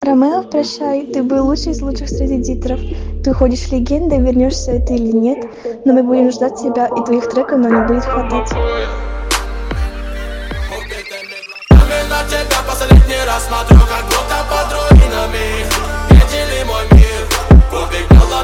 Ромео, прощай, ты был лучший из лучших среди дитеров. Ты уходишь легендой, вернешься ты или нет, но мы будем ждать тебя и твоих треков нам не будет хватать. На тебя последний раз смотрю, как будто под руинами. Не дели мой мир, кубик голова.